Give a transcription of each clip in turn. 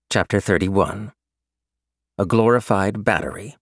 Chapter 31. A Glorified Battery.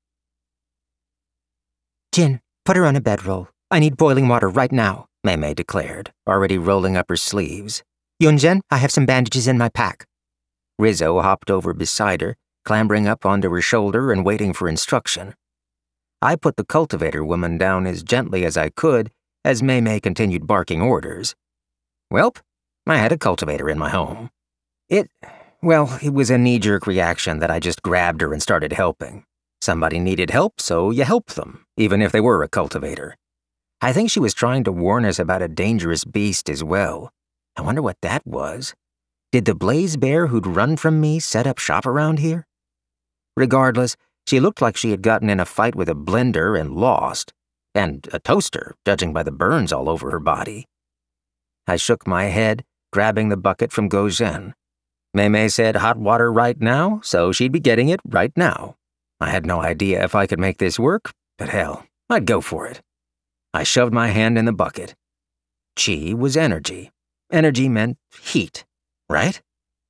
Jin, put her on a bedroll. I need boiling water right now, Mei declared, already rolling up her sleeves. Yunzhen, I have some bandages in my pack. Rizzo hopped over beside her, clambering up onto her shoulder and waiting for instruction. I put the cultivator woman down as gently as I could as Mei continued barking orders. Welp, I had a cultivator in my home. It was a knee-jerk reaction that I just grabbed her and started helping. Somebody needed help, so you help them, even if they were a cultivator. I think she was trying to warn us about a dangerous beast as well. I wonder what that was. Did the blaze bear who'd run from me set up shop around here? Regardless, she looked like she had gotten in a fight with a blender and lost, and a toaster, judging by the burns all over her body. I shook my head, grabbing the bucket from Gozhen. Mei said hot water right now, so she'd be getting it right now. I had no idea if I could make this work, but hell, I'd go for it. I shoved my hand in the bucket. Qi was energy. Energy meant heat, right?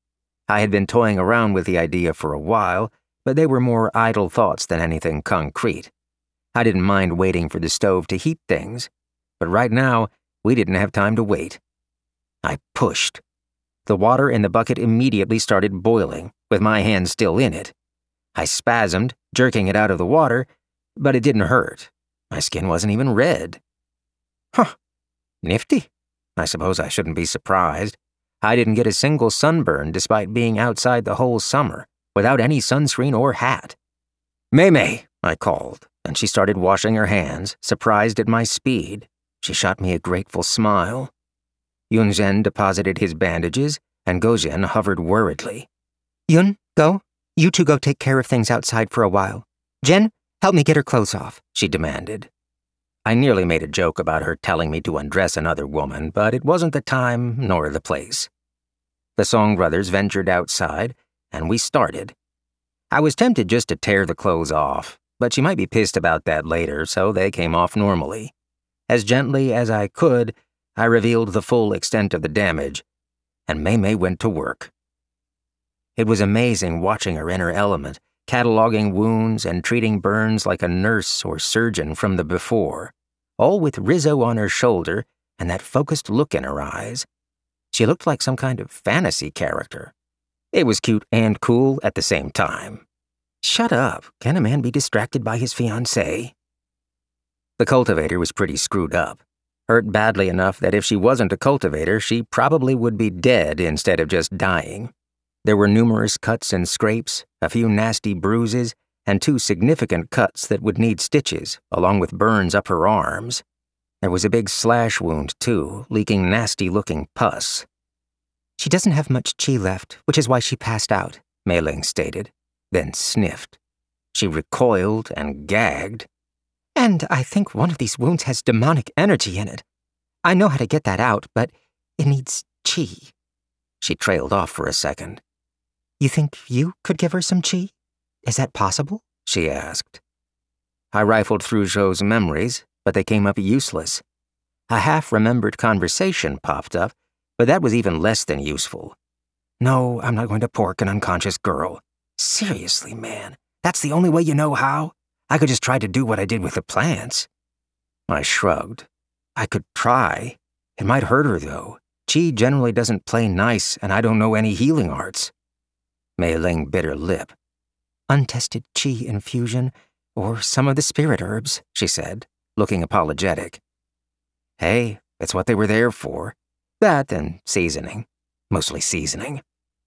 I had been toying around with the idea for a while, but they were more idle thoughts than anything concrete. I didn't mind waiting for the stove to heat things, but right now, we didn't have time to wait. I pushed. The water in the bucket immediately started boiling, with my hand still in it. I spasmed, jerking it out of the water, but it didn't hurt. My skin wasn't even red. Huh. Nifty. I suppose I shouldn't be surprised. I didn't get a single sunburn despite being outside the whole summer, without any sunscreen or hat. Mei, I called, and she started washing her hands, surprised at my speed. She shot me a grateful smile. Yunzhen deposited his bandages, and Gozhen hovered worriedly. Yun, go. You two go take care of things outside for a while. Jen, help me get her clothes off, she demanded. I nearly made a joke about her telling me to undress another woman, but it wasn't the time nor the place. The Song brothers ventured outside, and we started. I was tempted just to tear the clothes off, but she might be pissed about that later, so they came off normally. As gently as I could, I revealed the full extent of the damage, and Mei went to work. It was amazing watching her in her element, cataloging wounds and treating burns like a nurse or surgeon from the before, all with Rizzo on her shoulder and that focused look in her eyes. She looked like some kind of fantasy character. It was cute and cool at the same time. Shut up, can a man be distracted by his fiancée? The cultivator was pretty screwed up. Hurt badly enough that if she wasn't a cultivator, she probably would be dead instead of just dying. There were numerous cuts and scrapes, a few nasty bruises, and 2 significant cuts that would need stitches, along with burns up her arms. There was a big slash wound, too, leaking nasty-looking pus. She doesn't have much qi left, which is why she passed out, Mei Ling stated, then sniffed. She recoiled and gagged. And I think one of these wounds has demonic energy in it. I know how to get that out, but it needs qi. She trailed off for a second. You think you could give her some qi? Is that possible? She asked. I rifled through Zhou's memories, but they came up useless. A half-remembered conversation popped up, but that was even less than useful. No, I'm not going to pork an unconscious girl. Seriously, man, that's the only way you know how? I could just try to do what I did with the plants. I shrugged. I could try. It might hurt her, though. Qi generally doesn't play nice, and I don't know any healing arts. Mei Ling bit her lip. Untested qi infusion, or some of the spirit herbs, she said, looking apologetic. Hey, that's what they were there for. That and seasoning. Mostly seasoning.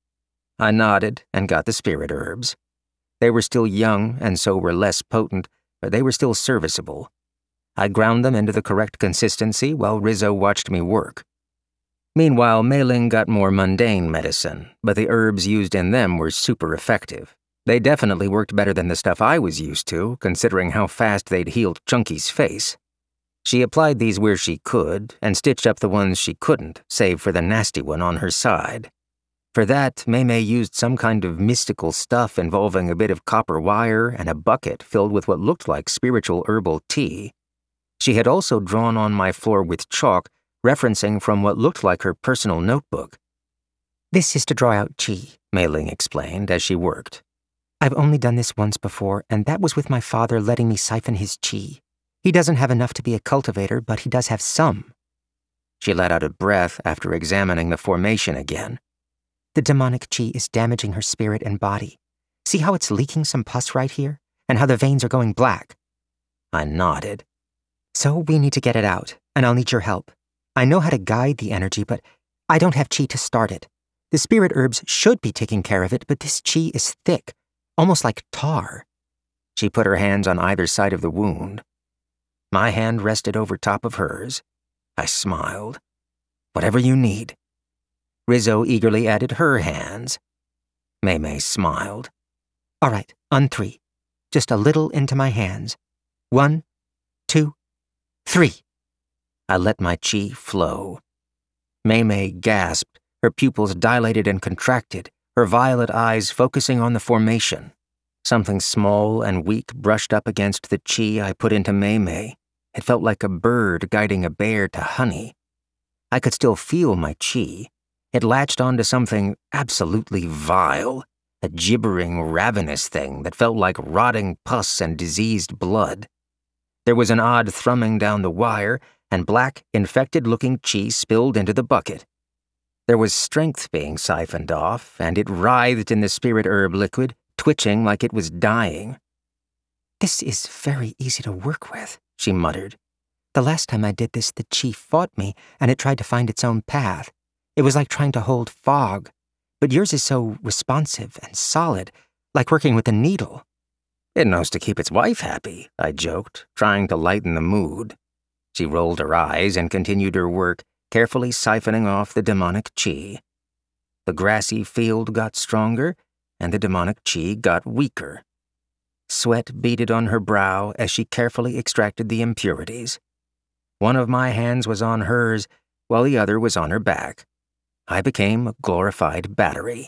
I nodded and got the spirit herbs. They were still young and so were less potent, but they were still serviceable. I ground them into the correct consistency while Rizzo watched me work. Meanwhile, Mei Ling got more mundane medicine, but the herbs used in them were super effective. They definitely worked better than the stuff I was used to, considering how fast they'd healed Chunky's face. She applied these where she could, and stitched up the ones she couldn't, save for the nasty one on her side. For that, Mei used some kind of mystical stuff involving a bit of copper wire and a bucket filled with what looked like spiritual herbal tea. She had also drawn on my floor with chalk, referencing from what looked like her personal notebook. This is to draw out qi, Mei Ling explained as she worked. I've only done this once before, and that was with my father letting me siphon his qi. He doesn't have enough to be a cultivator, but he does have some. She let out a breath after examining the formation again. The demonic qi is damaging her spirit and body. See how it's leaking some pus right here? And how the veins are going black? I nodded. So we need to get it out, and I'll need your help. I know how to guide the energy, but I don't have qi to start it. The spirit herbs should be taking care of it, but this qi is thick, almost like tar. She put her hands on either side of the wound. My hand rested over top of hers. I smiled. Whatever you need. Rizzo eagerly added her hands. Mei Mei smiled. All right, on 3. Just a little into my hands. 1, 2, 3. I let my qi flow. Mei Mei gasped, her pupils dilated and contracted, her violet eyes focusing on the formation. Something small and weak brushed up against the qi I put into Mei Mei. It felt like a bird guiding a bear to honey. I could still feel my qi. It latched onto something absolutely vile, a gibbering, ravenous thing that felt like rotting pus and diseased blood. There was an odd thrumming down the wire, and black, infected-looking qi spilled into the bucket. There was strength being siphoned off, and it writhed in the spirit herb liquid, twitching like it was dying. This is very easy to work with, she muttered. The last time I did this, the qi fought me, and it tried to find its own path. It was like trying to hold fog, but yours is so responsive and solid, like working with a needle. It knows to keep its wife happy, I joked, trying to lighten the mood. She rolled her eyes and continued her work, carefully siphoning off the demonic qi. The grassy field got stronger, and the demonic qi got weaker. Sweat beaded on her brow as she carefully extracted the impurities. One of my hands was on hers, while the other was on her back. I became a glorified battery.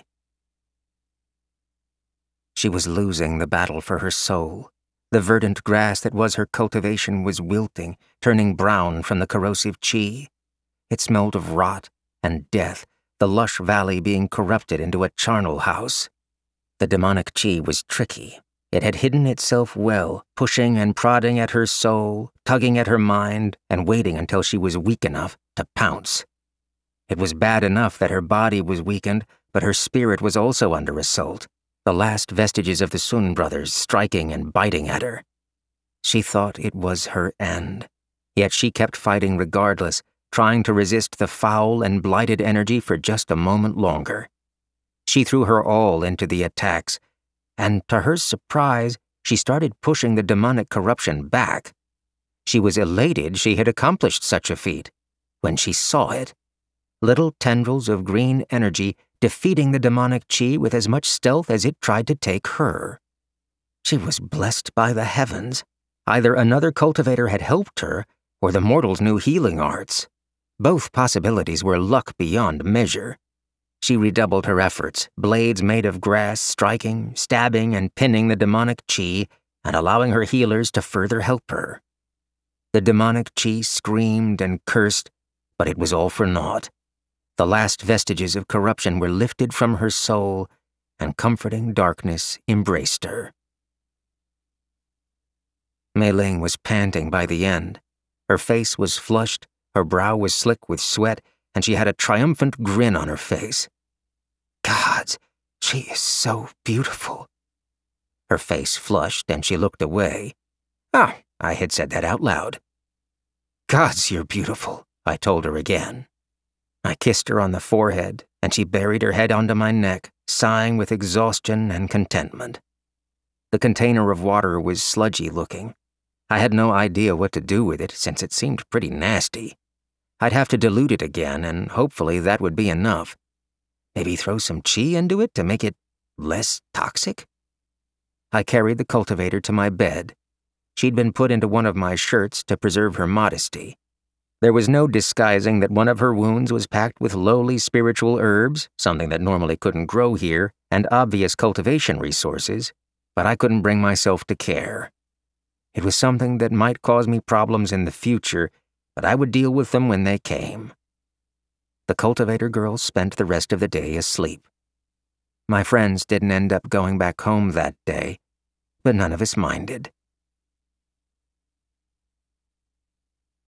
She was losing the battle for her soul. The verdant grass that was her cultivation was wilting, turning brown from the corrosive qi. It smelled of rot and death, the lush valley being corrupted into a charnel house. The demonic qi was tricky. It had hidden itself well, pushing and prodding at her soul, tugging at her mind, and waiting until she was weak enough to pounce. It was bad enough that her body was weakened, but her spirit was also under assault, the last vestiges of the Sun brothers striking and biting at her. She thought it was her end, yet she kept fighting regardless, trying to resist the foul and blighted energy for just a moment longer. She threw her all into the attacks, and to her surprise, she started pushing the demonic corruption back. She was elated she had accomplished such a feat. When she saw it, little tendrils of green energy defeating the demonic qi with as much stealth as it tried to take her. She was blessed by the heavens. Either another cultivator had helped her, or the mortals knew healing arts. Both possibilities were luck beyond measure. She redoubled her efforts, blades made of grass striking, stabbing, and pinning the demonic qi, and allowing her healers to further help her. The demonic qi screamed and cursed, but it was all for naught. The last vestiges of corruption were lifted from her soul, and comforting darkness embraced her. Mei Ling was panting by the end. Her face was flushed, her brow was slick with sweat, and she had a triumphant grin on her face. Gods, she is so beautiful. Her face flushed, and she looked away. Oh, I had said that out loud. Gods, you're beautiful, I told her again. I kissed her on the forehead, and she buried her head onto my neck, sighing with exhaustion and contentment. The container of water was sludgy-looking. I had no idea what to do with it, since it seemed pretty nasty. I'd have to dilute it again, and hopefully that would be enough. Maybe throw some qi into it to make it less toxic? I carried the cultivator to my bed. She'd been put into one of my shirts to preserve her modesty. There was no disguising that one of her wounds was packed with lowly spiritual herbs, something that normally couldn't grow here, and obvious cultivation resources, but I couldn't bring myself to care. It was something that might cause me problems in the future, but I would deal with them when they came. The cultivator girl spent the rest of the day asleep. My friends didn't end up going back home that day, but none of us minded.